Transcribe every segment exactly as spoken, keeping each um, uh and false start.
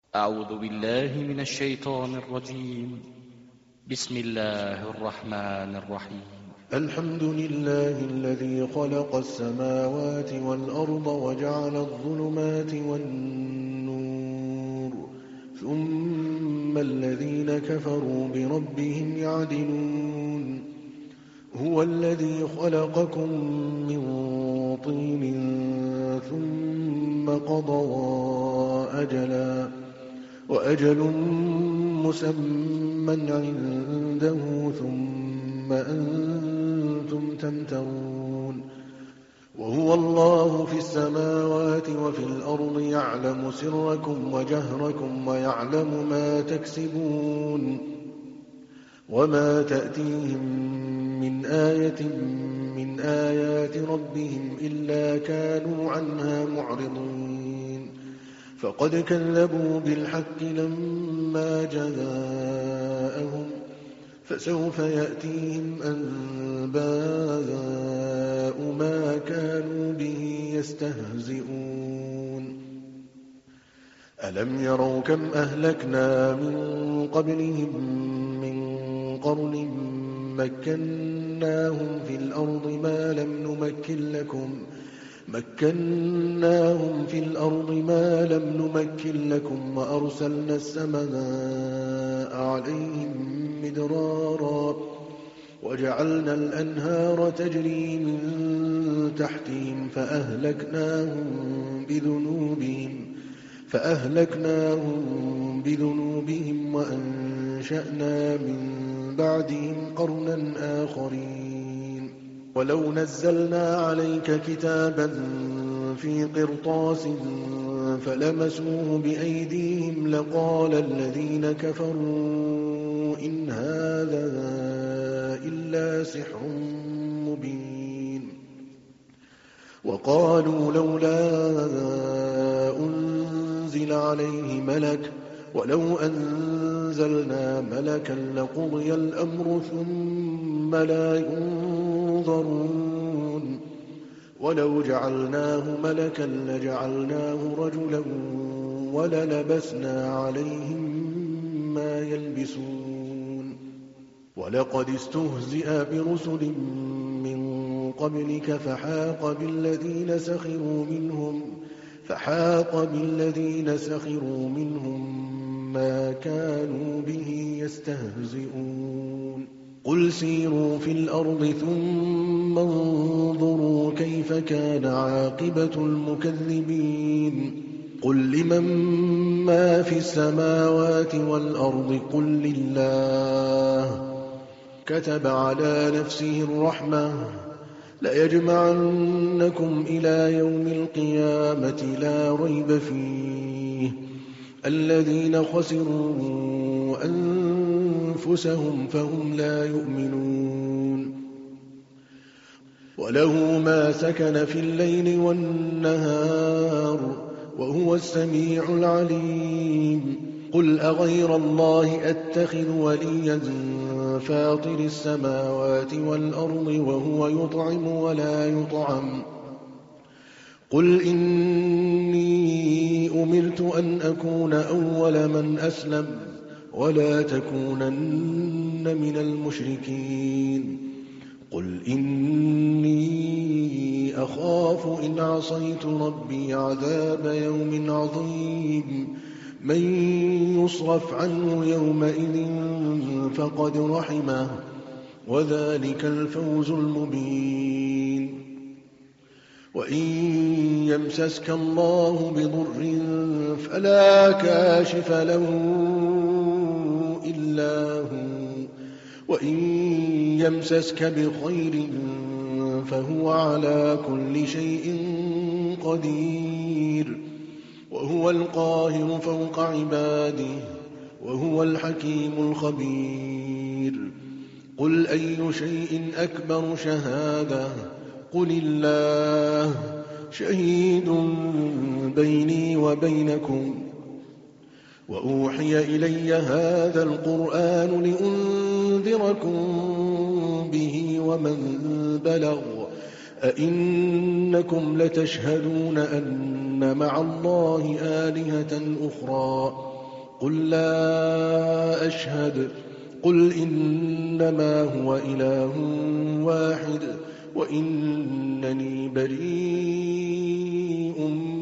أعوذ بالله من الشيطان الرجيم. بسم الله الرحمن الرحيم. الحمد لله الذي خلق السماوات والأرض وجعل الظلمات والنور ثم الذين كفروا بربهم يعدلون. هو الذي خلقكم من طين ثم قضى أجلا وأجل مسمى عنده ثم أنتم تمترون. وهو الله في السماوات وفي الأرض يعلم سركم وجهركم ويعلم ما تكسبون. وما تأتيهم من آية من آيات ربهم إلا كانوا عنها معرضين. فقد كذبوا بالحق لما جاءهم فسوف يأتيهم أنباء ما كانوا به يستهزئون. ألم يروا كم أهلكنا من قبلهم من قرن مكناهم في الأرض ما لم نمكن لكم مكناهم في الأرض ما لم نمكن لكم وأرسلنا السماء عليهم مدرارا وجعلنا الأنهار تجري من تحتهم فأهلكناهم بذنوبهم فأهلكناهم بذنوبهم وأنشأنا من بعدهم قرنا آخرين. ولو نزلنا عليك كتابا في قرطاس فلمسوه بأيديهم لقال الذين كفروا إن هذا إلا سحر مبين. وقالوا لولا أنزل عليه ملك ولو أنزلنا ملكا لقضي الأمر ثم لا ينظرون. ولو جعلناه ملكا لجعلناه رجلا وللبسنا عليهم ما يلبسون. ولقد استهزئ برسل من قبلك فحاق بالذين سخروا منهم فحاق بالذين سخروا منهم ما كانوا به يستهزئون. قل سيروا في الأرض ثم انظروا كيف كان عاقبة المكذبين. قل لمن ما في السماوات والأرض قل لله كتب على نفسه الرحمة ليجمعنكم إلى يوم القيامة لا ريب فيه الذين خسروا أنفسهم فهم لا يؤمنون. وله ما سكن في الليل والنهار وهو السميع العليم. قل أغير الله أتخذ وليا فاطر السماوات والأرض وهو يطعم ولا يطعم. قل إني أمرت أن أكون أول من أسلم ولا تكونن من المشركين. قل إني أخاف إن عصيت ربي عذاب يوم عظيم. من يصرف عنه يومئذ فقد رحمه وذلك الفوز المبين. وإن يمسسك الله بضر فلا كاشف له إلا هو وإن يمسسك بخير فهو على كل شيء قدير. وهو القاهر فوق عباده وهو الحكيم الخبير. قل أي شيء أكبر شهادة قل الله شهيد بيني وبينكم. وأوحي إلي هذا القرآن لأنذركم به ومن بلغ أئنكم لتشهدون أن مع الله آلهة أخرى قل لا أشهد قل إنما هو إله واحد وإنني بريء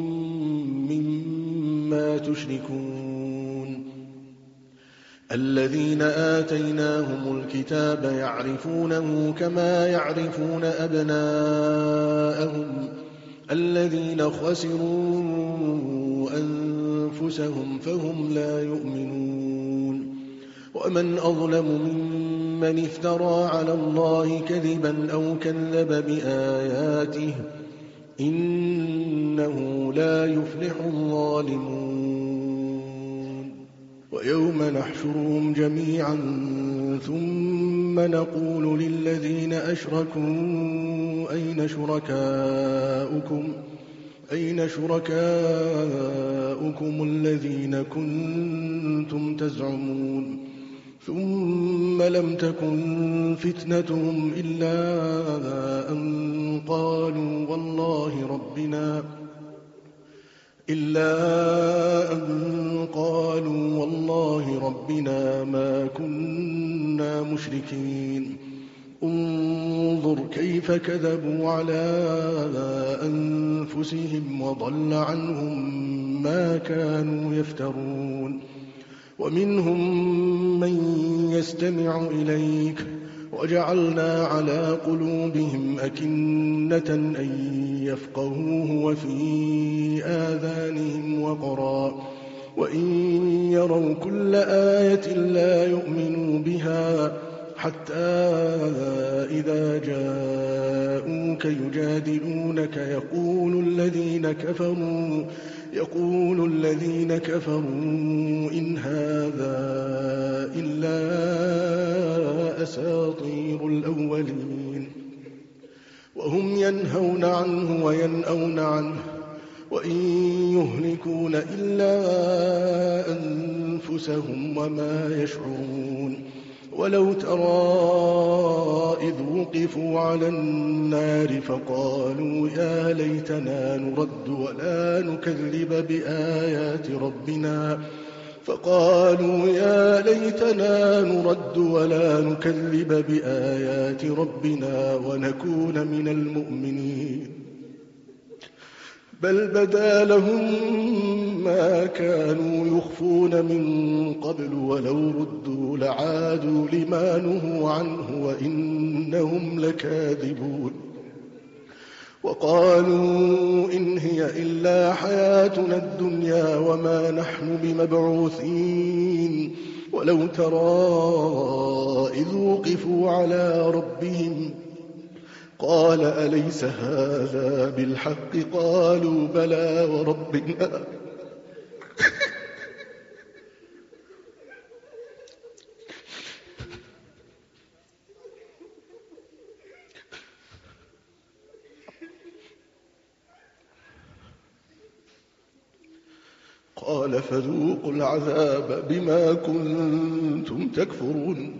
مما تشركون الذين آتيناهم الكتاب يعرفونه كما يعرفون أبناءهم الذين خسروا أنفسهم فهم لا يؤمنون ومن أظلم ممن افترى على الله كذبا أو كذب بآياته إنه لا يفلح الظالمون ويوم نحشرهم جميعا ثم نقول للذين أشركوا أين شركاؤكم أين شركاؤكم الذين كنتم تزعمون ثم لم تكن فتنتهم إلا أن قالوا والله ربنا إلا أن قالوا والله ربنا ما كنا مشركين انظر كيف كذبوا على أنفسهم وضل عنهم ما كانوا يفترون ومنهم من يستمع إليك وجعلنا على قلوبهم أكنة أن يفقهوه وفي آذانهم وقرا وإن يروا كل آية لا يؤمنوا بها حتى إذا جاءوك يجادلونك يقول الذين كفروا يقول الذين كفروا إن هذا إلا أساطير الأولين وهم ينهون عنه وينأون عنه وإن يهلكون إلا أنفسهم وما يشعرون ولو ترى إذ وقفوا على النار فقالوا يا ليتنا نرد ولا نكذب بآيات ربنا فقالوا يا ليتنا نرد ولا نكذب بآيات ربنا ونكون من المؤمنين بل بدا لهم ما كانوا يخفون من قبل ولو ردوا لعادوا لما نهوا عنه وإنهم لكاذبون وقالوا إن هي إلا حياتنا الدنيا وما نحن بمبعوثين ولو ترى إذ وقفوا على ربهم قال أليس هذا بالحق قالوا بلى وربنا قال فذوقوا العذاب بما كنتم تكفرون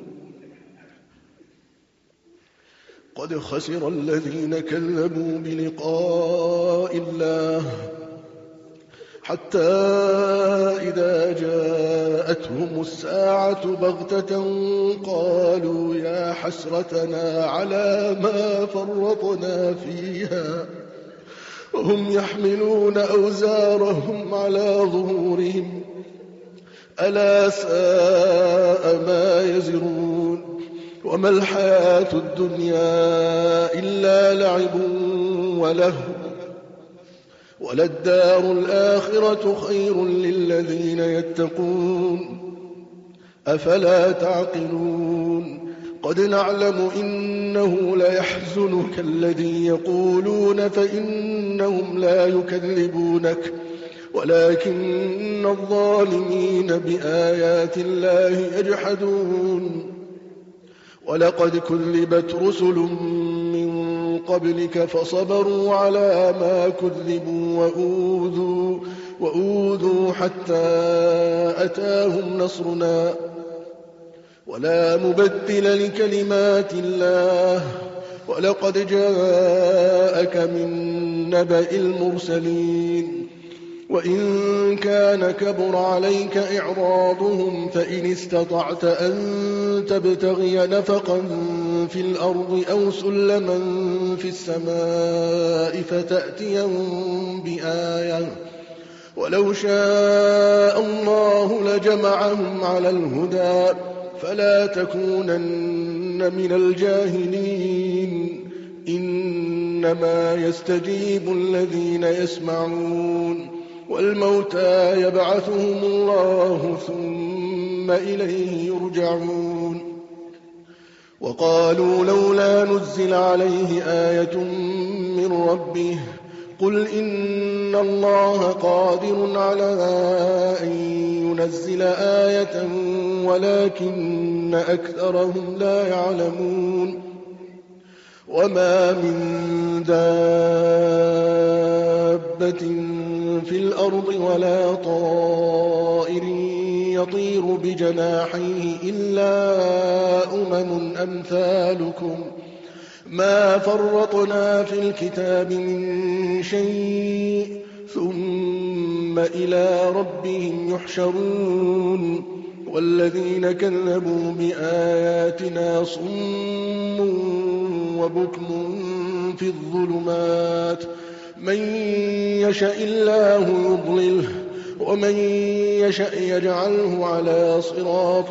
قد خسر الذين كذبوا بلقاء الله حتى إذا جاءتهم الساعة بغتة قالوا يا حسرتنا على ما فرطنا فيها وهم يحملون أوزارهم على ظهورهم ألا ساء ما يزرون وما الحياة الدنيا إلا لعب ولهو وللدار الآخرة خير للذين يتقون أفلا تعقلون قد نعلم إنه ليحزنك الذي يقولون فإنهم لا يكذبونك ولكن الظالمين بآيات الله يجحدون ولقد كذبت رسل من قبلك فصبروا على ما كذبوا وأوذوا, وأوذوا حتى أتاهم نصرنا ولا مبدل لكلمات الله ولقد جاءك من نبأ المرسلين وإن كان كبر عليك إعراضهم فإن استطعت أن تبتغي نفقا في الأرض أو سلما في السماء فتأتيهم بآية ولو شاء الله لجمعهم على الهدى فلا تكونن من الجاهلين إنما يستجيب الذين يسمعون والموتى يبعثهم الله ثم إليه يرجعون وقالوا لولا نزل عليه آية من ربه قل إن الله قادر على أن ينزل آية ولكن أكثرهم لا يعلمون وما من دابة في الأرض ولا طائر يطير بجناحيه إلا أمم أمثالكم ما فرطنا في الكتاب من شيء ثم إلى ربهم يحشرون والذين كذبوا بآياتنا صم وبكم في الظلمات من يشاء الله يضلله ومن يشاء يجعله على صراط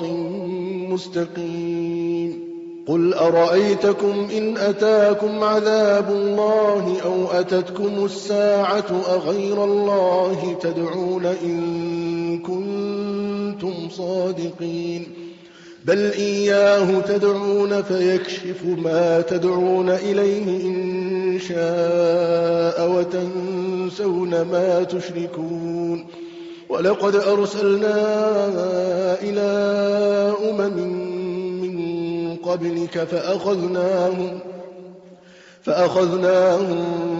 مستقيم قل أرأيتكم إن أتاكم عذاب الله أو أتتكم الساعة أغير الله تدعون إن كنتم صادقين بل إياه تدعون فيكشف ما تدعون إليه إن شاء وتنسون ما تشركون ولقد أرسلنا إلى أمم قبلك فأخذناهم فأخذناهم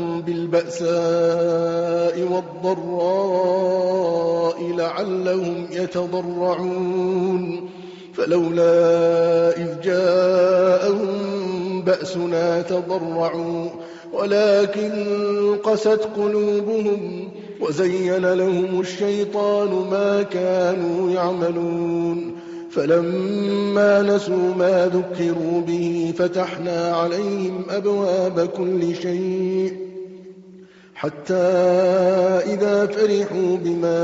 بالبأساء والضراء لعلهم يتضرعون فلولا إذ جاءهم بأسنا تضرعوا ولكن قست قلوبهم وزين لهم الشيطان ما كانوا يعملون فلما نسوا ما ذكروا به فتحنا عليهم أبواب كل شيء حتى إذا فرحوا بما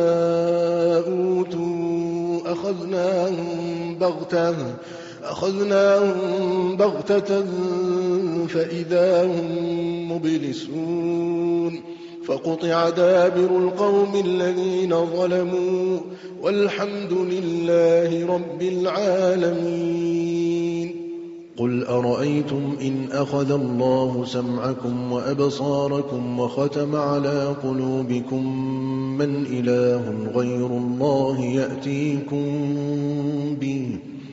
أوتوا أخذناهم بغتة أخذناهم بغتة فإذا هم مبلسون فقطع دابر القوم الذين ظلموا والحمد لله رب العالمين قل أرأيتم إن أخذ الله سمعكم وأبصاركم وختم على قلوبكم من إله غير الله يأتيكم به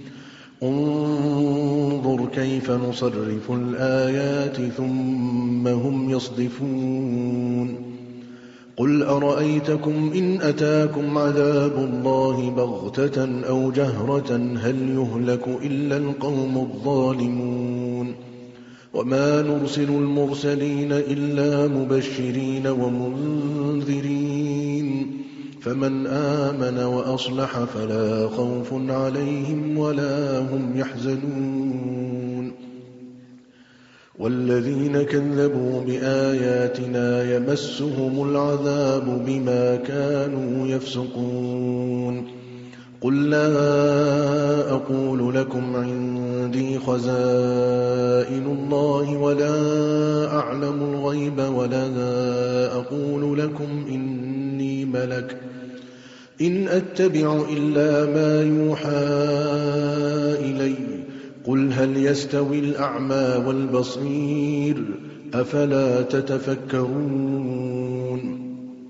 انظر كيف نصرف الآيات ثم هم يصدفون قل أرأيتكم إن أتاكم عذاب الله بغتة أو جهرة هل يهلك إلا القوم الظالمون وما نرسل المرسلين إلا مبشرين ومنذرين فمن آمن وأصلح فلا خوف عليهم ولا هم يحزنون والذين كذبوا بآياتنا يمسهم العذاب بما كانوا يفسقون قل لا أقول لكم عندي خزائن الله ولا أعلم الغيب ولا أقول لكم إني ملك إن أتبع إلا ما يوحى إلي قل هل يستوي الأعمى والبصير أفلا تتفكرون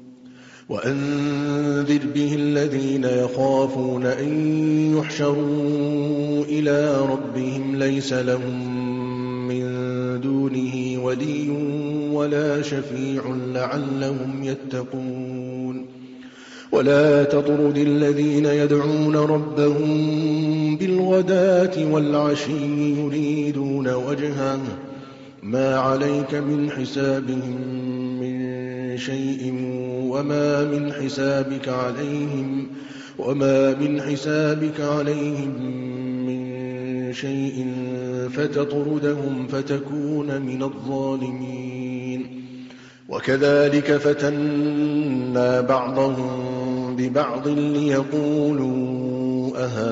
وأنذر به الذين يخافون أن يحشروا إلى ربهم ليس لهم من دونه ولي ولا شفيع لعلهم يتقون ولا تطرد الذين يدعون ربهم بالغداة والعشي يريدون وجهه ما عليك من حسابهم من شيء وما من حسابك عليهم وما من حسابك عليهم من شيء فتطردهم فتكون من الظالمين. وكذلك فتنا بعضهم ببعض ليقولوا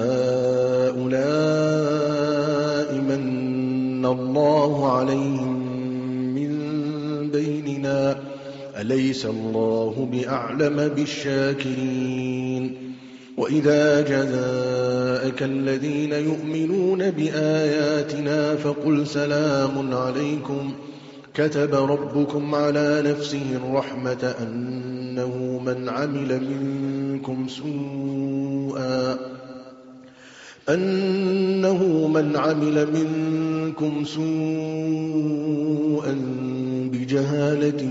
أهؤلاء من الله عليهم من بيننا أليس الله بأعلم بالشاكرين. وإذا جاءك الذين يؤمنون بآياتنا فقل سلام عليكم كتب ربكم على نفسه الرحمة أنه من عمل منكم سوءا أنه من عمل منكم سوءا بجهالة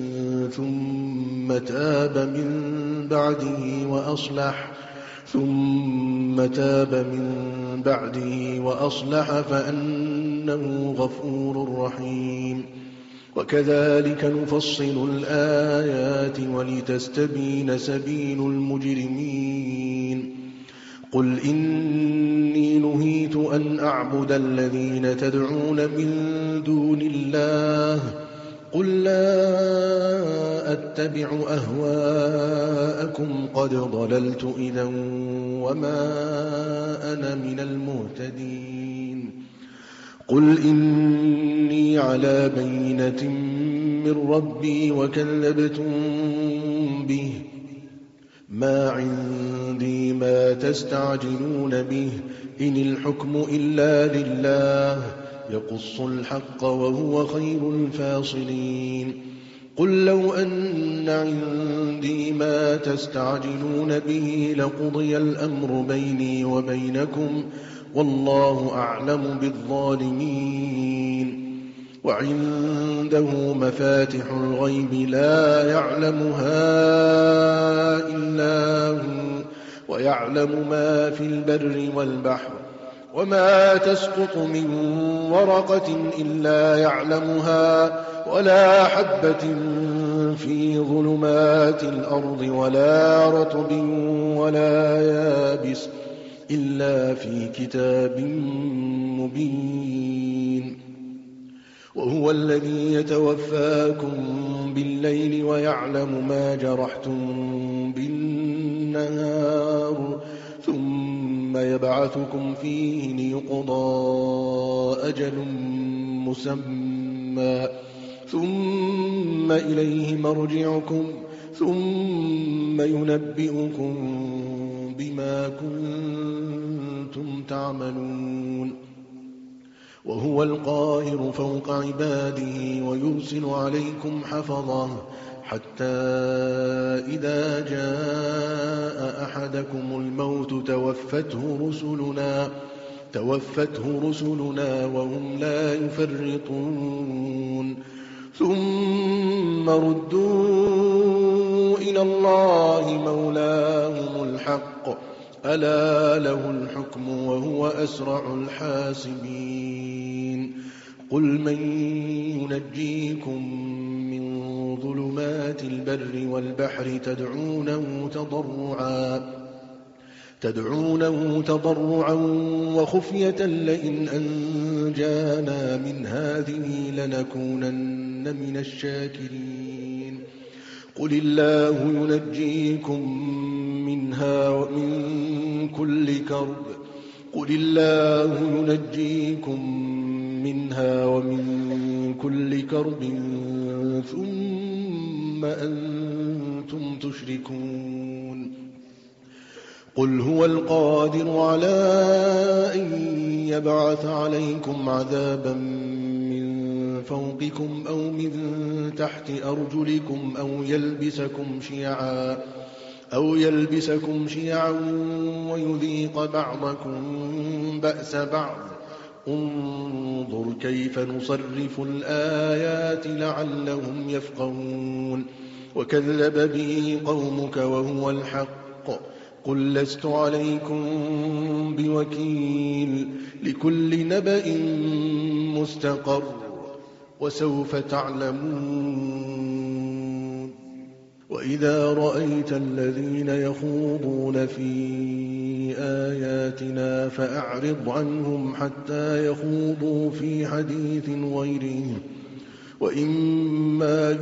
ثم تاب من بعده وأصلح ثم تاب من بعده وأصلح فأنه غفور رحيم. وكذلك نفصل الآيات ولتستبين سبيل المجرمين. قل إني نهيت أن أعبد الذين تدعون من دون الله قل لا أتبع أهواءكم قد ضللت إذا وما أنا من المهتدين. قل إني على بينة من ربي وكذبتم به ما عندي ما تستعجلون به إن الحكم إلا لله يقص الحق وهو خير الفاصلين. قل لو أن عندي ما تستعجلون به لقضي الأمر بيني وبينكم والله أعلم بالظالمين. وعنده مفاتح الغيب لا يعلمها إلا هو ويعلم ما في البر والبحر وما تسقط من ورقة إلا يعلمها ولا حبة في ظلمات الأرض ولا رطب ولا يابس إلا في كتاب مبين. وهو الذي يتوفاكم بالليل ويعلم ما جرحتم بالنهار ثم يبعثكم فيه ليقضى أجل مسمى ثم إليه مرجعكم ثم ينبئكم بما كنتم تعملون. وهو القاهر فوق عباده ويرسل عليكم حفظه حتى إذا جاء أحدكم الموت توفته رسلنا توفته رسلنا وهم لا يفرطون ثم ردوا إلى الله مولاهم الحق ألا له الحكم وهو أسرع الحاسبين. قل من ينجيكم من ظلمات البر والبحر تدعونه تضرعا تدعونه تضرعا وخفية لئن أنجانا من هذه لنكونن من الشاكرين. قل الله ينجيكم منها ومن كل كرب قل الله ينجيكم منها ومن كل كرب ثم أنتم تشركون. قل هو القادر على أن يبعث عليكم عذابا من فوقكم أو من تحت أرجلكم أو يلبسكم شيعا أو يلبسكم شيعا ويذيق بعضكم بأس بعض انظر كيف نصرف الآيات لعلهم يفقهون. وكذب به قومك وهو الحق قل لست عليكم بوكيل لكل نبأ مستقر وسوف تعلمون. وإذا رأيت الذين يخوضون في آياتنا فأعرض عنهم حتى يخوضوا في حديث غيره، وإما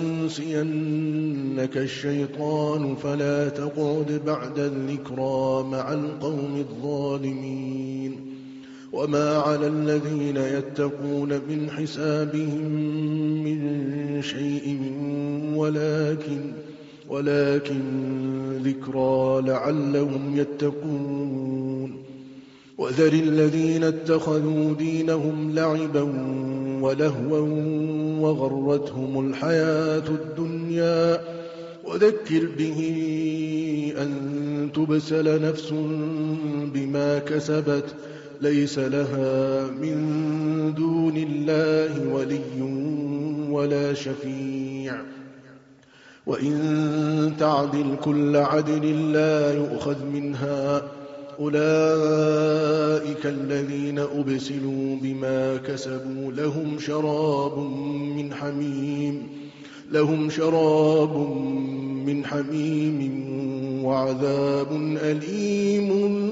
ينسينك الشيطان فلا تقعد بعد الذكرى مع القوم الظالمين. وما على الذين يتقون من حسابهم من شيء ولكن, ولكن ذكرى لعلهم يتقون. وذر الذين اتخذوا دينهم لعبا ولهوا وغرتهم الحياة الدنيا، وذكر به أن تبسل نفس بما كسبت ليس لها من دون الله ولي ولا شفيع، وإن تعدل كل عدل لا يؤخذ منها، أولئك الذين أبسلوا بما كسبوا لهم شراب من حميم لهم شراب من حميم وعذاب أليم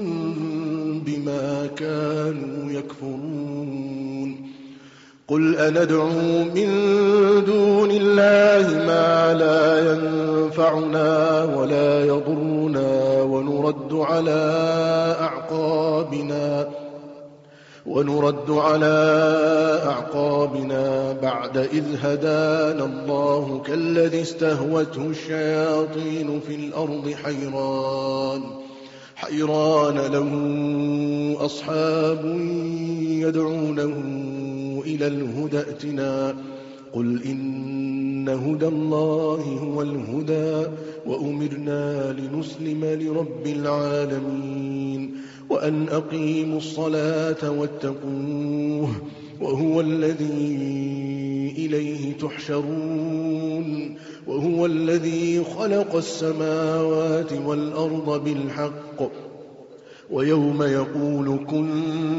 بما كانوا يكفرون. قل أندعو من دون الله ما لا ينفعنا ولا يضرنا ونرد على أعقابنا ونرد على أعقابنا بعد إذ هدانا الله كالذي استهوته الشياطين في الأرض حيران حيران له أصحاب يدعونه إلى الهدى ائتنا. قل إن هدى الله هو الهدى وأمرنا لنسلم لرب العالمين وأن أقيموا الصلاة واتقوه وهو الذي إليه تحشرون. وهو الذي خلق السماوات والأرض بالحق ويوم يقول كن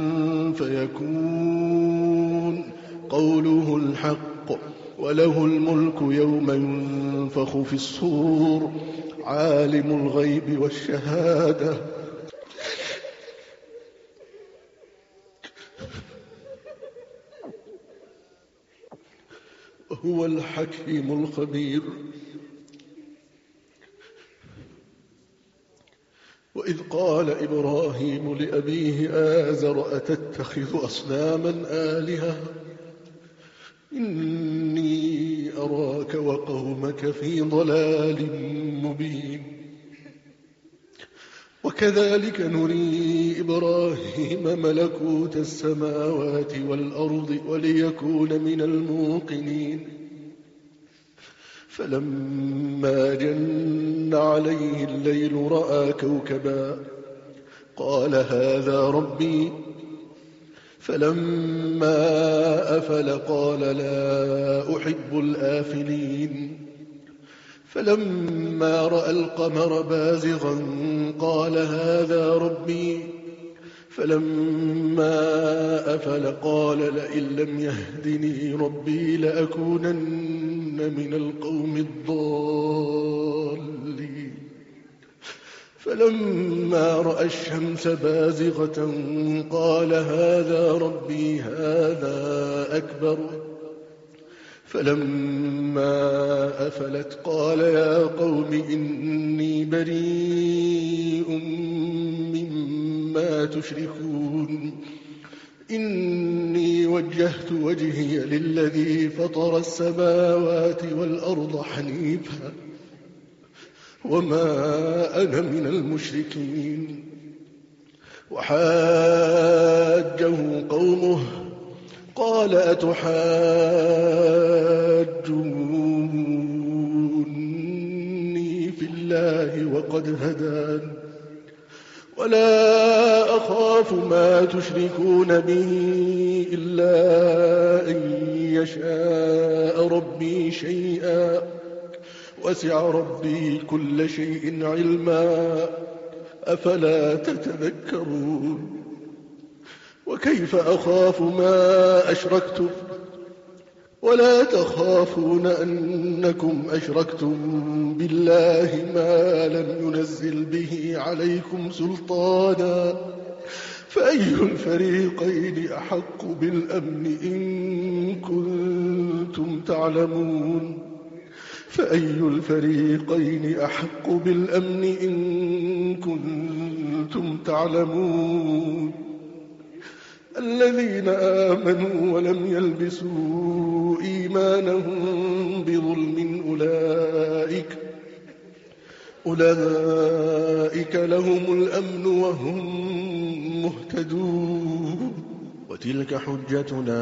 فيكون قوله الحق وله الملك يوم ينفخ في الصور عالم الغيب والشهادة وهو الحكيم الخبير. وإذ قال إبراهيم لأبيه آزر أتتخذ أصناما آلهة إني أراك وقومك في ضلال مبين. وكذلك نري إبراهيم ملكوت السماوات والأرض وليكون من الموقنين. فلما جن عليه الليل رأى كوكبا قال هذا ربي. فلما أفل قال لا أحب الآفلين. فلما رأى القمر بازغا قال هذا ربي. فلما أفل قال لئن لم يهدني ربي لأكونن من القوم الضالين. فلما رأى الشمس بازغة قال هذا ربي هذا أكبر. فلما أفلت قال يا قوم إني بريء مما تشركون إني وجهت وجهي للذي فطر السماوات والأرض حنيفا وما أنا من المشركين. وحاجه قومه قال أتحاجوني في الله وقد هدان ولا أخاف ما تشركون به إلا أن يشاء ربي شيئا وسع ربي كل شيء علما أفلا تتذكرون. وكيف أخاف ما أشركتم ولا تخافون أنكم أشركتم بالله ما لم ينزل به عليكم سلطانا فأي الفريقين أحق بالأمن إن كنتم تعلمون فأي الفريقين أحق بالأمن إن كنتم تعلمون الذين آمنوا ولم يلبسوا إيمانهم بظلم أولئك أولئك لهم الأمن وهم مهتدون وتلك حجتنا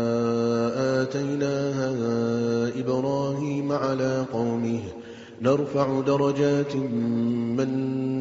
آتيناها إبراهيم على قومه نرفع درجات من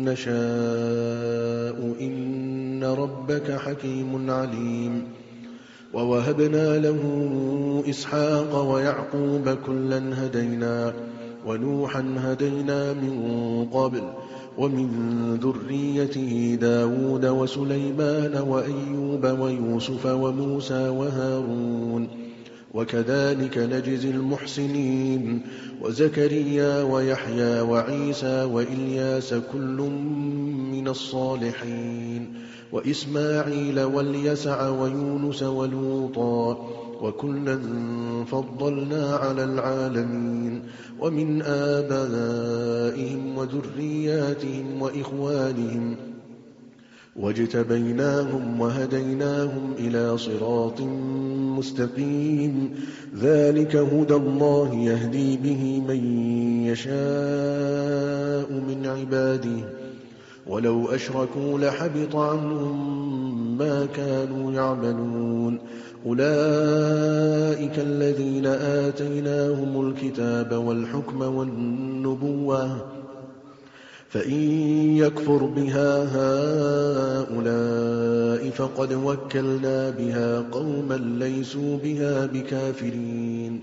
نشاء إن ربك حكيم عليم ووهبنا له إسحاق ويعقوب كلا هدينا ونوحا هدينا من قبل ومن ذريته داود وسليمان وأيوب ويوسف وموسى وهارون وكذلك نجزي المحسنين وزكريا ويحيى وعيسى وإلياس كل من الصالحين وإسماعيل واليسع ويونس ولوطا وكلا فضلنا على العالمين ومن آبائهم وذرياتهم وإخوانهم واجتبيناهم وهديناهم إلى صراط مستقيم ذلك هدى الله يهدي به من يشاء من عباده ولو أشركوا لحبط عنهم ما كانوا يعملون أولئك الذين آتيناهم الكتاب والحكم والنبوة فإن يكفر بها هؤلاء فقد وكلنا بها قوما ليسوا بها بكافرين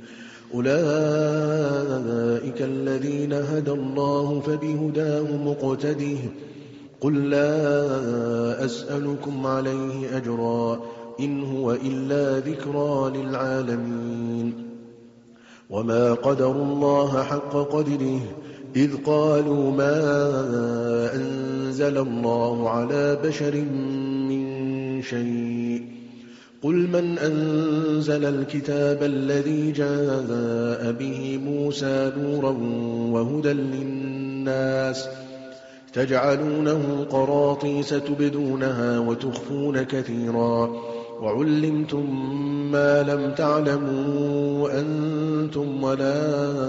أولئك الذين هدى الله فبهداه مقتده قل لا أسألكم عليه أجرا إن هو إلا ذكرى للعالمين وما قدروا الله حق قدره إذ قالوا ما أنزل الله على بشر من شيء قل من أنزل الكتاب الذي جاء به موسى نورا وهدى للناس تجعلونه قراطيس تبدونها وتخفون كثيرا وعلمتم ما لم تعلموا أنتم ولا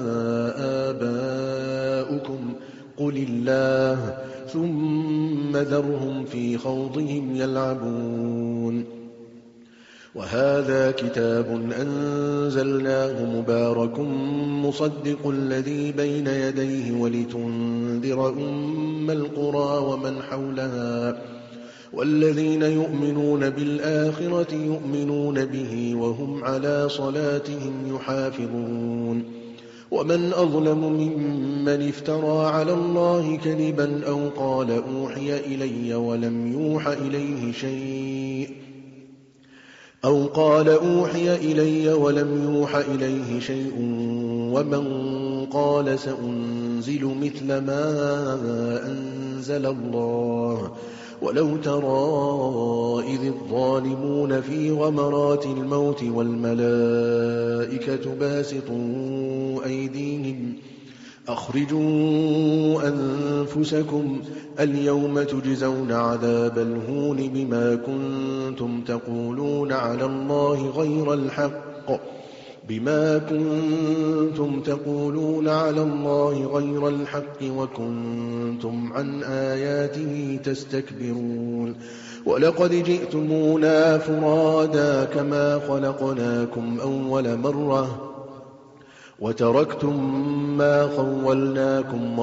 آباؤكم قل الله ثم ذرهم في خوضهم يلعبون وهذا كتاب أنزلناه مبارك مصدق الذي بين يديه ولتنذر أم القرى ومن حولها والذين يؤمنون بالآخرة يؤمنون به وهم على صلاتهم يحافظون ومن أظلم ممن افترى على الله كذبا أو قال أوحي إلي ولم يوحى إليه شيء أو قال أوحي إلي ولم يوحى إليه شيء ومن قال سأنزل مثل ما أنزل الله ولو ترى إذ الظالمون في غمرات الموت والملائكة باسطوا أيديهم أخرجوا أنفسكم اليوم تجزون عذاب الهون بما كنتم تقولون على الله غير الحق بما كنتم تقولون على الله غير الحق وكنتم عن آياته تستكبرون ولقد جئتمونا فرادا كما خلقناكم أول مرة وتركتم ما خولناكم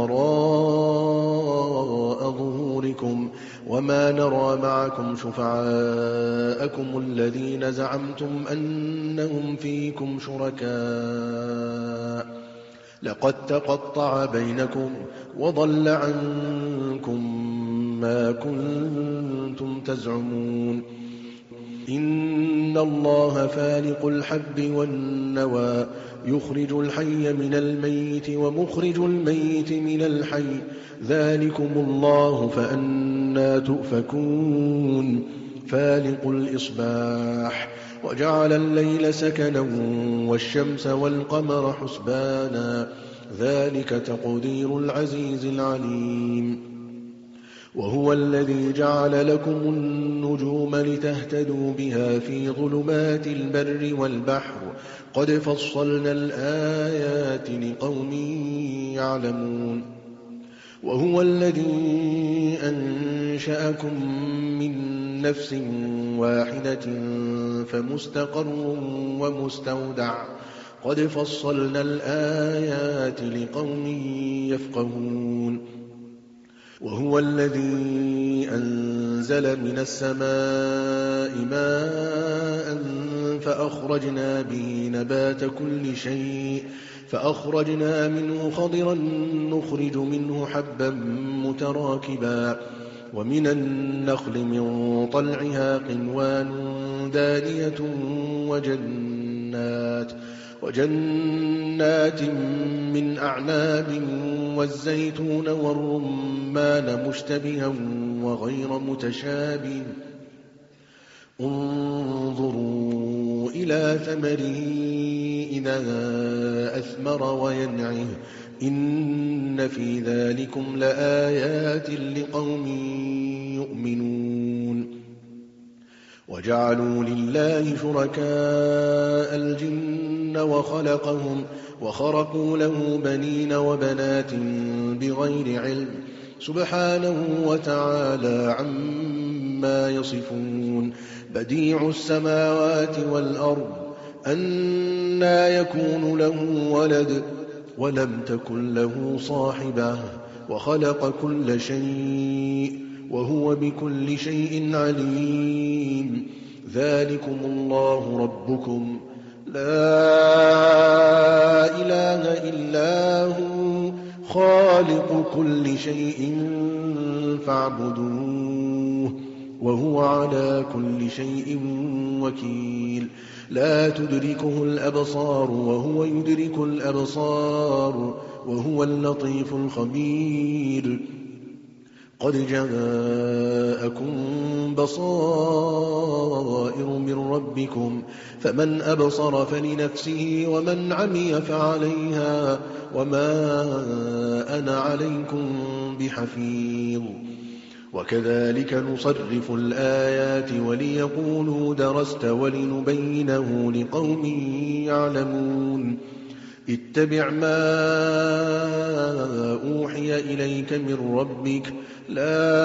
وراء ظهوركم وما نرى معكم شفعاءكم الذين زعمتم أنهم فيكم شركاء لقد تقطع بينكم وضل عنكم ما كنتم تزعمون إن الله فالق الحب والنوى يخرج الحي من الميت ومخرج الميت من الحي ذلكم الله فأنى تؤفكون فالق الإصباح وجعل الليل سكنا والشمس والقمر حسبانا ذلك تقدير العزيز العليم وهو الذي جعل لكم النجوم لتهتدوا بها في ظلمات البر والبحر قد فصلنا الآيات لقوم يعلمون وهو الذي أنشأكم من نفس واحدة فمستقر ومستودع قد فصلنا الآيات لقوم يفقهون وهو الذي أنزل من السماء ماء فأخرجنا به نبات كل شيء فأخرجنا منه خضرا نخرج منه حبا متراكبا ومن النخل من طلعها قنوان دانية وجنات وجنات من أعناب والزيتون والرمان مشتبها وغير متشابه انظروا إلى ثمره إذا أثمر وينعه إن في ذلكم لآيات لقوم يؤمنون وجعلوا لله شركاء الجن وخلقهم وخرقوا له بنين وبنات بغير علم سبحانه وتعالى عما يصفون بديع السماوات والأرض أنى يكون له ولد ولم تكن له صاحبة وخلق كل شيء وهو بكل شيء عليم ذلكم الله ربكم لا إله إلا هو خالق كل شيء فاعبدوه وهو على كل شيء وكيل لا تدركه الأبصار وهو يدرك الأبصار وهو اللطيف الخبير قد جاءكم بصائر من ربكم فمن أبصر فلنفسه ومن عمي فعليها وما أنا عليكم بحفيظ وكذلك نصرف الآيات وليقولوا درست ولنبينه لقوم يعلمون اتبع ما أوحي إليك من ربك لا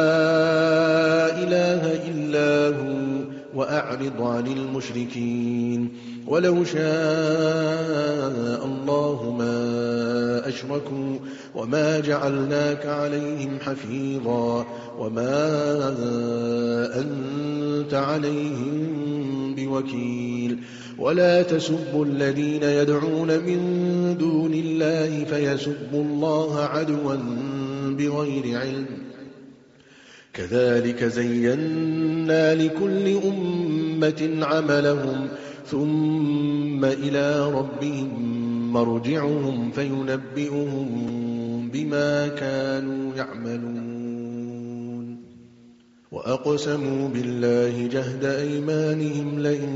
إله إلا هو وأعرض عن المشركين ولو شاء الله ما أشركوا وما جعلناك عليهم حفيظا وما أنت عليهم بوكيل ولا تسبوا الذين يدعون من دون الله فيسبوا الله عدوا بغير علم كذلك زينا لكل أمة عملهم ثم إلى ربهم مرجعهم فينبئهم بما كانوا يعملون وأقسموا بالله جهد أيمانهم لئن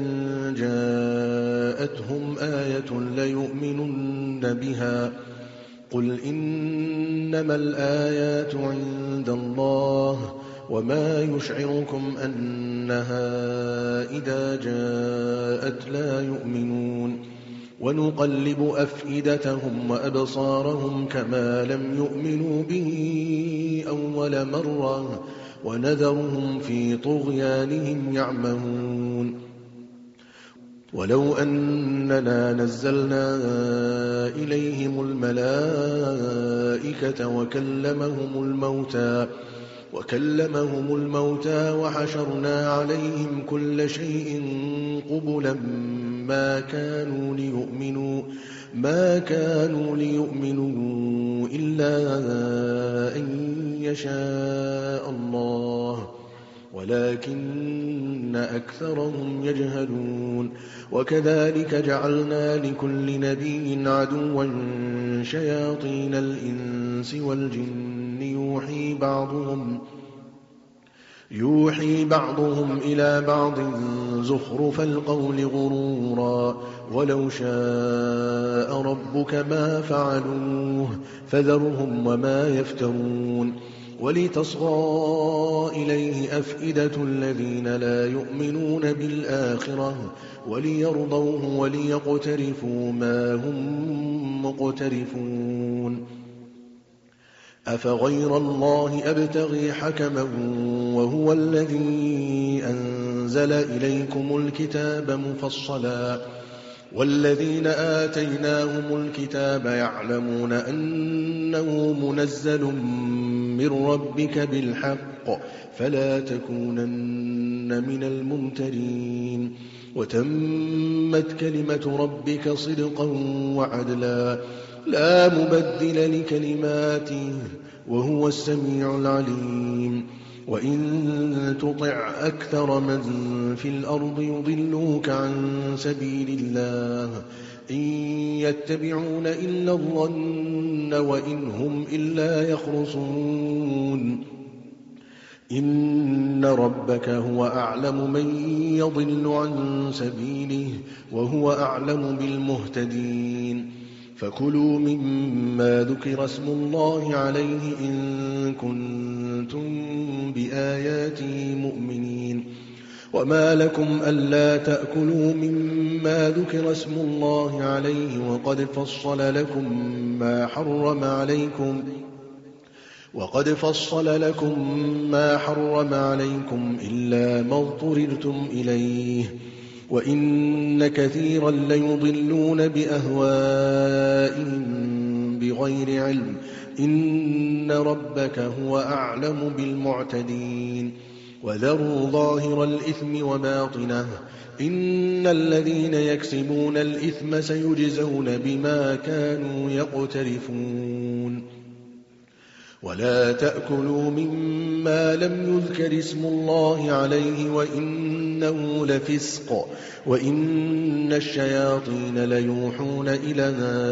جاءتهم آية ليؤمنن بها قل إنما الآيات عند الله وما يشعركم أنها إذا جاءت لا يؤمنون ونقلب أفئدتهم وأبصارهم كما لم يؤمنوا به أول مرة ونذرهم في طغيانهم يعمهون ولو أننا نزلنا إليهم الملائكة وكلمهم الموتى وكلمهم الموتى وحشرنا عليهم كل شيء قبلا ما كانوا ليؤمنوا ما كانوا ليؤمنوا إلا أن يشاء الله ولكن أكثرهم يجهلون وكذلك جعلنا لكل نبي عدوا شياطين الإنس والجن يوحي بعضهم يوحي بعضهم إلى بعض زخرف القول غرورا ولو شاء ربك ما فعلوه فذرهم وما يفترون ولتصغى إليه أفئدة الذين لا يؤمنون بالآخرة وليرضوه وليقترفوا ما هم مقترفون أفغير الله أبتغي حكما وهو الذي أنزل إليكم الكتاب مفصلا والذين آتيناهم الكتاب يعلمون أنه منزل من ربك بالحق فلا تكونن من الممترين وتمت كلمة ربك صدقا وعدلا لا مبدل لكلماته وهو السميع العليم وإن تطع أكثر من في الأرض يضلوك عن سبيل الله إن يتبعون إلا الظن وإن هم إلا يخرصون إن ربك هو أعلم من يضل عن سبيله وهو أعلم بالمهتدين فكلوا مما ذكر اسم الله عليه إن كنتم بآياته مؤمنين وما لكم ألا تأكلوا مما ذكر اسم الله عليه وقد فصل لكم ما حرم عليكم وقد فصل لكم ما حرم عليكم إلا ما اضطررتم إليه وإن كثيرا ليضلون بأهوائهم بغير علم إن ربك هو أعلم بالمعتدين وذروا ظاهر الإثم وباطنه إن الذين يكسبون الإثم سيجزون بما كانوا يقترفون ولا تأكلوا مما لم يذكر اسم الله عليه وإنه لفسق وإن الشياطين ليوحون إلى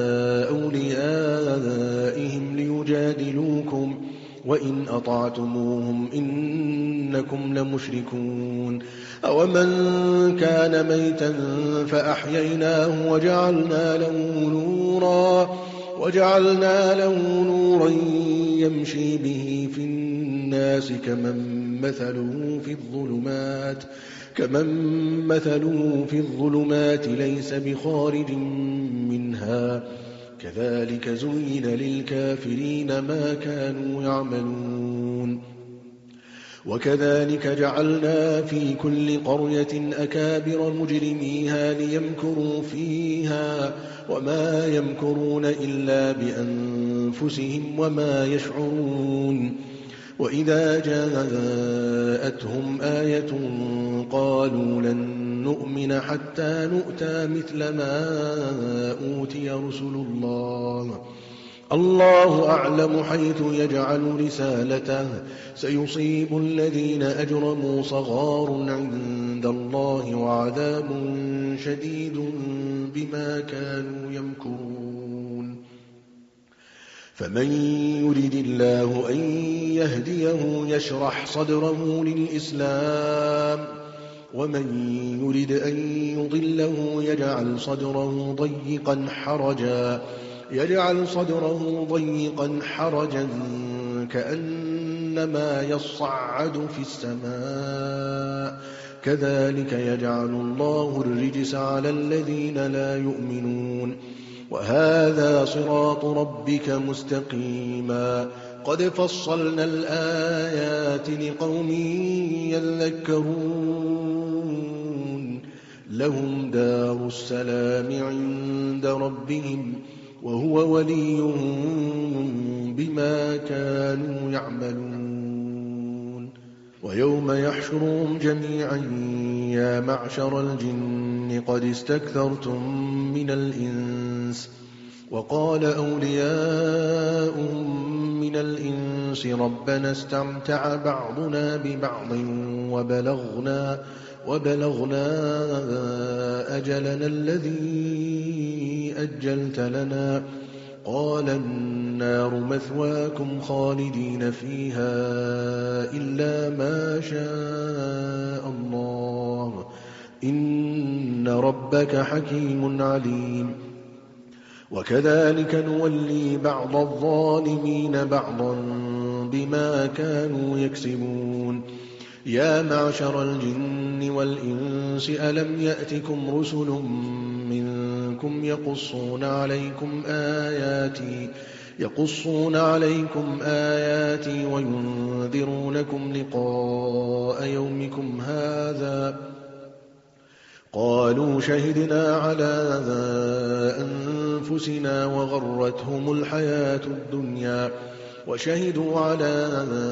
أوليائهم ليجادلوكم وإن أطعتموهم إنكم لمشركون أومن كان ميتا فأحييناه وجعلنا له نورا وجعلنا له نورا يمشي به في الناس كمن مثله في الظلمات كمن مثله في الظلمات ليس بخارج منها كذلك زين للكافرين ما كانوا يعملون وكذلك جعلنا في كل قرية أكابر مجرميها ليمكروا فيها وما يمكرون إلا بأنفسهم وما يشعرون وإذا جاءتهم آية قالوا لن نؤمن حتى نؤتى مثل ما أوتي رسل الله الله أعلم حيث يجعل رسالته سيصيب الذين أجرموا صغار عند الله وعذاب شديد بما كانوا يمكرون فمن يرد الله أن يهديه يشرح صدره للإسلام ومن يرد أن يضله يجعل صدره ضيقا حرجا يجعل صدره ضيقا حرجا كأنما يصعد في السماء كذلك يجعل الله الرجس على الذين لا يؤمنون وهذا صراط ربك مستقيما قد فصلنا الآيات لقوم يذكرون لهم دار السلام عند ربهم وهو وليهم بما كانوا يعملون ويوم يحشرهم جميعا يا معشر الجن قد استكثرتم من الإنس وقال أولياؤهم من الإنس ربنا استمتع بعضنا ببعض وبلغنا, وبلغنا أجلنا الذي أجلت لنا قال النار مثواكم خالدين فيها إلا ما شاء الله إن ربك حكيم عليم. وكذلك نولي بعض الظالمين بعضا بما كانوا يكسبون. يا معشر الجن والإنس ألم يأتكم رسل منكم يقصون عليكم آياتي يقصون عليكم آياتي وينذرونكم لقاء يومكم هذا قالوا شهدنا على أنفسنا وغرتهم الحياة الدنيا وشهدوا على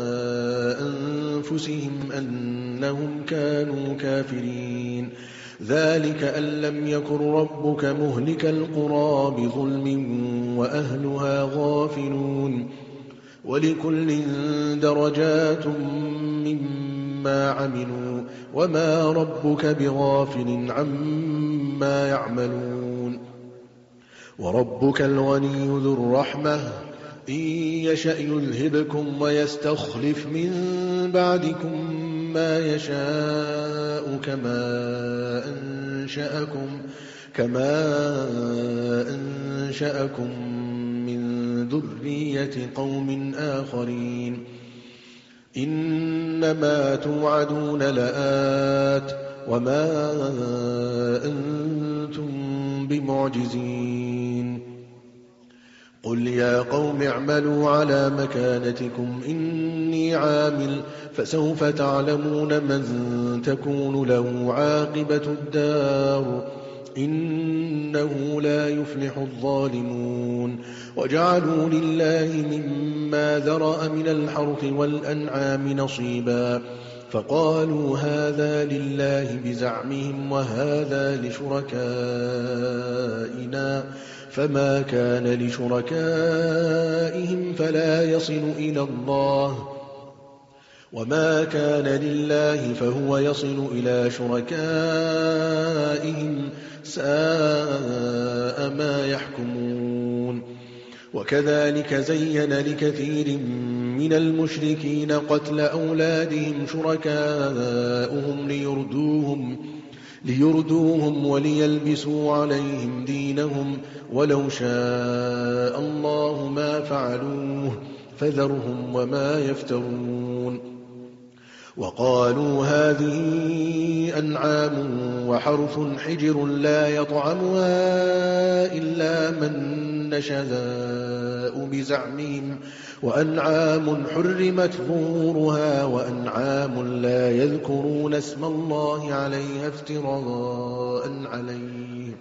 أنفسهم أنهم كانوا كافرين. ذلك أن لم يكن ربك مهلك القرى بظلم وأهلها غافلون. ولكل درجات مما عملوا وما ربك بغافل عما يعملون. وربك الغني ذو الرحمة إن يشأ يذهبكم ويستخلف من بعدكم ما يشاء كما أنشأكم, كما أنشأكم من ذرية قوم آخرين. إنما توعدون لآت وما أنتم بمعجزين. قل يا قوم اعملوا على مكانتكم إني عامل فسوف تعلمون من تكون له عاقبة الدار إنه لا يفلح الظالمون. وجعلوا لله مما ذرأ من الحرث والأنعام نصيبا فقالوا هذا لله بزعمهم وهذا لشركائنا فما كان لشركائهم فلا يصل إلى الله وما كان لله فهو يصل إلى شركائهم ساء ما يحكمون. وكذلك زين لكثير من المشركين قتل أولادهم شركاؤهم ليردوهم, ليردوهم وليلبسوا عليهم دينهم ولو شاء الله ما فعلوه فذرهم وما يفترون. وقالوا هذه أنعام وحرث حجر لا يطعمها إلا من نشاء بزعمهم وأنعام حرمت ظهورها وأنعام لا يذكرون اسم الله عليها افتراء عليه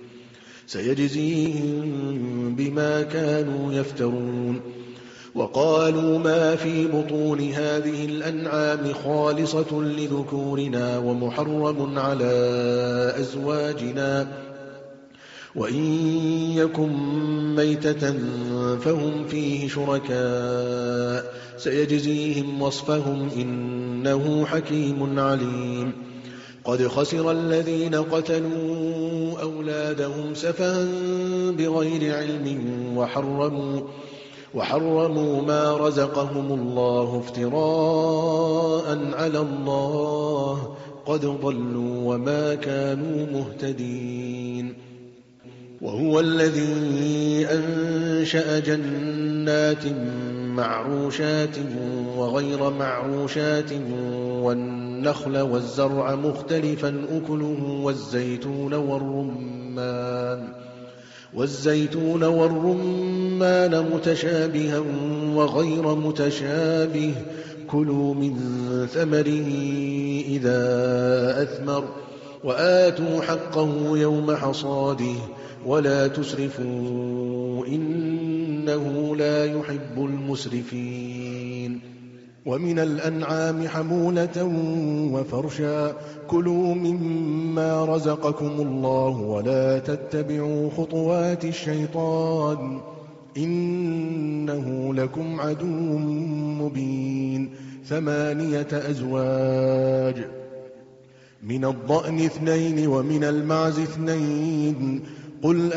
سيجزيهم بما كانوا يفترون. وقالوا ما في بطون هذه الأنعام خالصة لذكورنا ومحرم على أزواجنا وإن يكن ميتة فهم فيه شركاء سيجزيهم وصفهم إنه حكيم عليم. قد خسر الذين قتلوا أولادهم سفها بغير علم وحرموا وحرموا ما رزقهم الله افتراء على الله قد ضلوا وما كانوا مهتدين. وهو الذي أنشأ جنات معروشات وغير معروشات والنخل والزرع مختلفا أكله والزيتون والرمان والزيتون والرمان متشابها وغير متشابه كلوا من ثمره إذا أثمر وآتوا حقه يوم حصاده ولا تسرفوا إنه لا يحب المسرفين. ومن الأنعام حمولة وفرشا كلوا مما رزقكم الله ولا تتبعوا خطوات الشيطان إنه لكم عدو مبين ثمانية أزواج من الضأن اثنين ومن المعز اثنين قل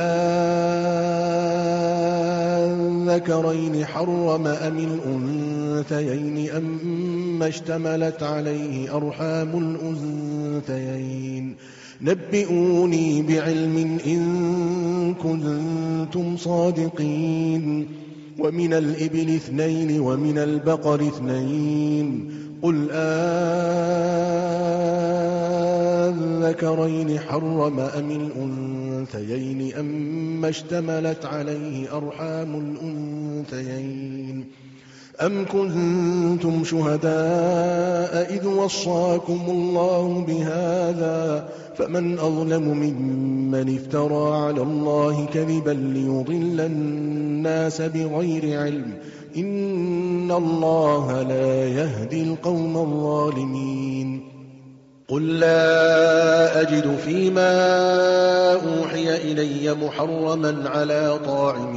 أذكرين حرم أم الأنثيين أم اشتملت عليه أرحام الأنثيين نبئوني بعلم إن كنتم صادقين ومن الإبل اثنين ومن البقر اثنين قل أذكرين حرم أم الأنثيين أم اشتملت عليه أرحام الأنثيين أم كنتم شهداء إذ وصاكم الله بهذا فمن أظلم ممن افترى على الله كذبا ليضل الناس بغير علم إن الله لا يهدي القوم الظالمين قل لا أجد فيما أوحي إلي محرما على طاعم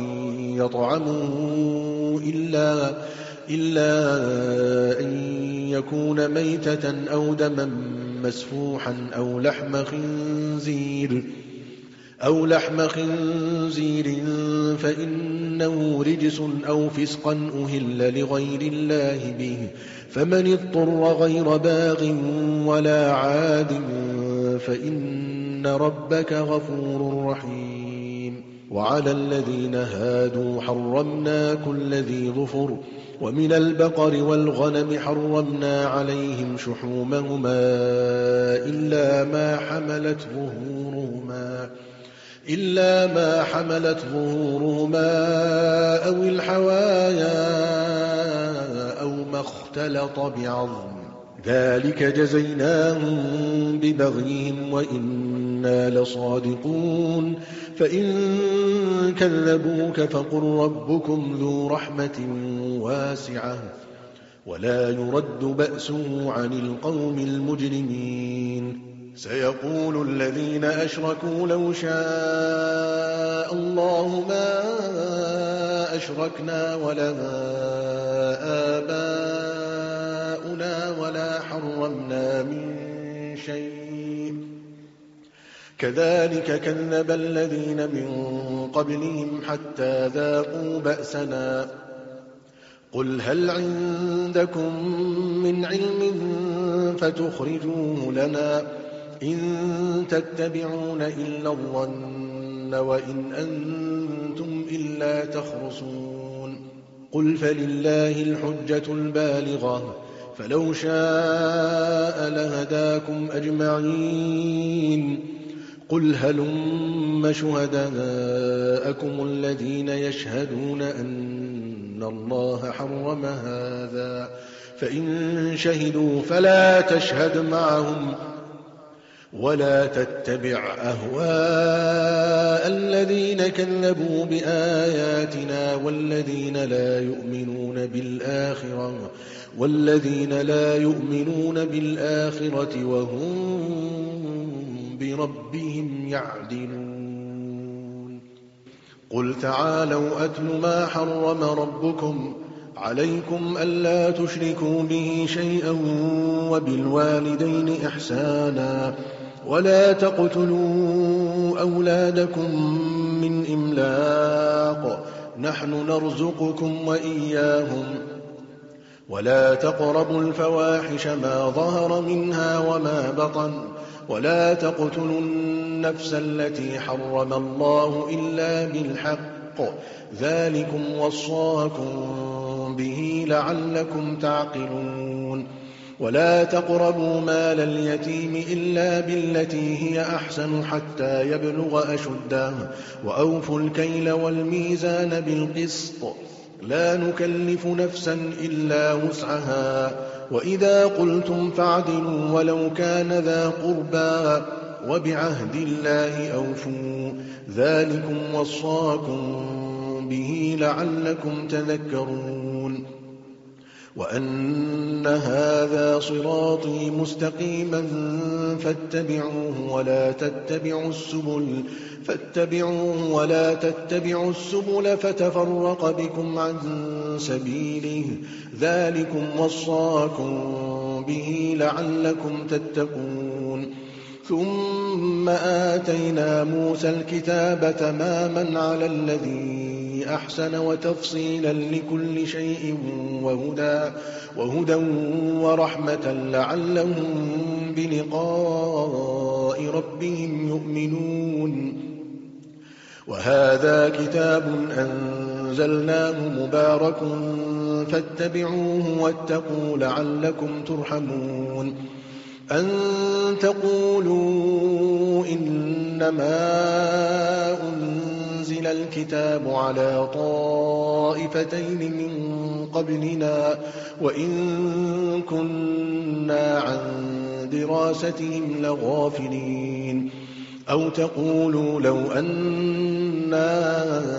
يطعمه إلا, إلا أن يكون ميتة أو دما مسفوحا أو لحم خنزير أو لحم خنزير فإنه رجس أو فسقا أهل لغير الله به فمن اضطر غير باغ ولا عاد فإن ربك غفور رحيم وعلى الذين هادوا حرمنا كل ذي ظفر ومن البقر والغنم حرمنا عليهم شحومهما إلا ما حملت ظهورهما إلا ما حملت ظهورهما أو الحوايا أو ما اختلط بعظم ذلك جزيناهم ببغيهم وإنا لصادقون فإن كذبوك فقل ربكم ذو رحمة واسعة ولا يرد بأسه عن القوم المجرمين سيقول الذين أشركوا لو شاء الله ما أشركنا ولا آباؤنا ولا حرمنا من شيء كذلك كذب الذين من قبلهم حتى ذاقوا بأسنا قل هل عندكم من علم فتخرجوه لنا إن تتبعون إلا الظن وإن أنتم إلا تخرصون قل فلله الحجة البالغة فلو شاء لهداكم أجمعين قل هلم شهداءكم الذين يشهدون أن الله حرم هذا فإن شهدوا فلا تشهد معهم ولا تتبع أهواء الذين كذبوا بآياتنا والذين لا يؤمنون بالآخرة والذين لا يؤمنون بالآخرة وهم بربهم يعدلون قل تعالوا أتل ما حرم ربكم عليكم ألا تشركوا به شيئا وبالوالدين إحسانا ولا تقتلوا أولادكم من إملاق نحن نرزقكم وإياهم ولا تقربوا الفواحش ما ظهر منها وما بطن ولا تقتلوا النفس التي حرم الله إلا بالحق ذلكم وصاكم به لعلكم تعقلون ولا تقربوا مال اليتيم إلا بالتي هي أحسن حتى يبلغ أشده وأوفوا الكيل والميزان بالقسط لا نكلف نفسا إلا وسعها وإذا قلتم فاعدلوا ولو كان ذا قربى وبعهد الله أوفوا ذلكم وصاكم به لعلكم تذكرون وأن هذا صراطي مستقيما فاتبعوه ولا تتبعوا السبل فاتبعوه ولا تتبعوا السبل فتفرق بكم عن سبيله ذلكم وصاكم به لعلكم تتقون ثم آتينا موسى الكتاب تماما على الذي أحسن وتفصيلا لكل شيء وهدى, وهدى ورحمة لعلهم بلقاء ربهم يؤمنون وهذا كتاب أنزلناه مبارك فاتبعوه واتقوا لعلكم ترحمون أن تقولوا إنما أنزل الكتاب على طائفتين من قبلنا وإن كنا عن دراستهم لغافلين أو تقولوا لو أنا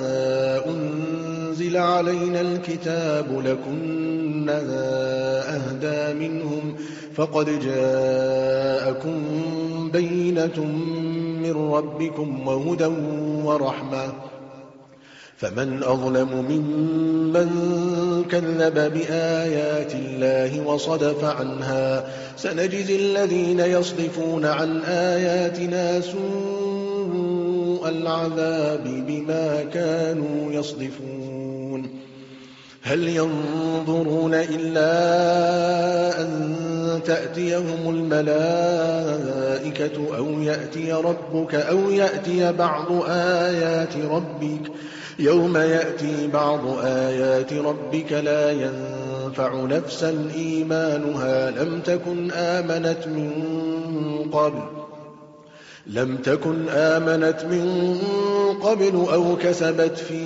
أنزل علينا الكتاب لكنا أهدى منهم فقد جاءكم بينة من ربكم وهدى ورحمة فمن أظلم ممن كذب بآيات الله وصدف عنها سنجزي الذين يصدفون عن آياتنا سوء العذاب بما كانوا يصدفون هل ينظرون إلا أن تأتيهم الملائكة أو يأتي ربك أو يأتي بعض آيات ربك يوم يأتي بعض آيات ربك لا ينفع نفسا إيمانها لم تكن آمنت من قبل لم تكن آمنت من قبل أو كسبت في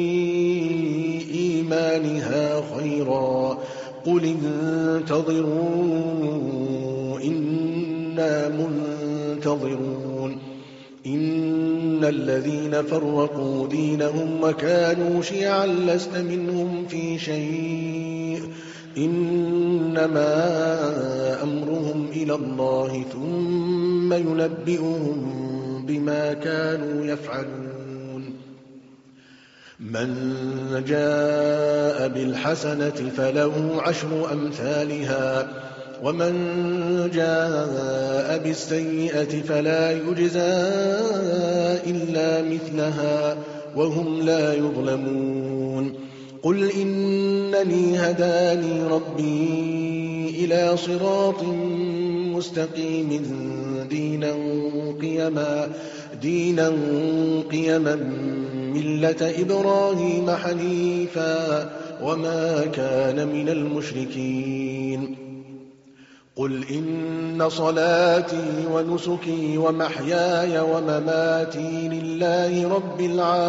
إيمانها خيرا قل انتظروا إنا منتظرون إن الذين فرقوا دينهم وكانوا شيعا لست منهم في شيء إنما أمرهم إلى الله ثم ينبئهم بما كانوا يفعلون من جاء بالحسنة فله عشر أمثالها ومن جاء بالسيئة فلا يجزى إلا مثلها وهم لا يظلمون قل إنني هداني ربي إلى صراط مستقيم دينا قيما دينا قيما ملة إبراهيم حنيفا وما كان من المشركين قل إن صلاتي ونسكي ومحياي ومماتي لله رب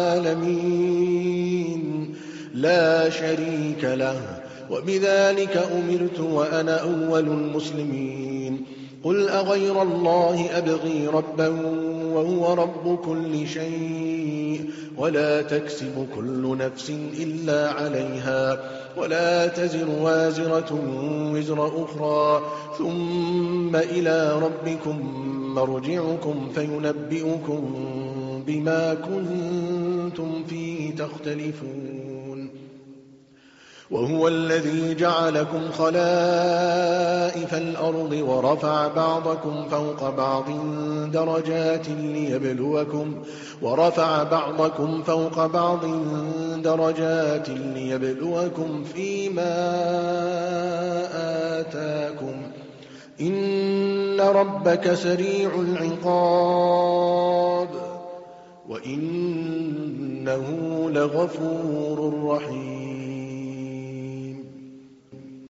العالمين لا شريك له وبذلك أمرت وأنا أول المسلمين قل أغير الله أبغي ربا وهو رب كل شيء ولا تكسب كل نفس إلا عليها ولا تزر وازرة وزر أخرى ثم إلى ربكم مرجعكم فينبئكم بما كنتم فيه تختلفون وهو الذي جعلكم خلائف الأرض ورفع بعضكم فوق بعض درجات ليبلوكم ورفع بعضكم فوق بعض درجات ليبلوكم فيما آتاكم إن ربك سريع العقاب وإنه لغفور رحيم